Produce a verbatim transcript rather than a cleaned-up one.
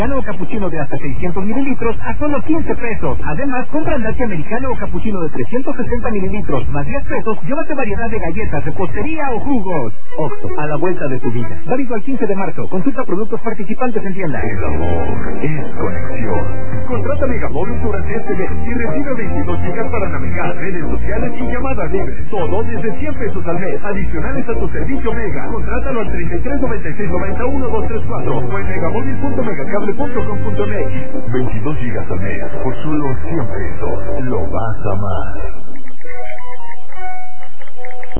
americano o capuchino de hasta seiscientos mililitros a solo quince pesos. Además, compra el latte americano o capuchino de trescientos sesenta mililitros más diez pesos, llévate variedad de galletas, repostería o jugos. Oxxo, a la vuelta de tu vida. Válido al quince de marzo. Consulta productos participantes en tienda. El amor es conexión. Contrata Megamóvil durante este mes y recibe veintidós gigas para navegar, redes sociales y llamadas libres. Todo desde cien pesos al mes. Adicionales a tu servicio Mega. Contrátalo al treinta y tres noventa y seis noventa y uno dos tres cuatro o en megamóvil punto megacable punto com punto m x. veintidós gigas al mes por solo cien pesos. Lo vas a amar.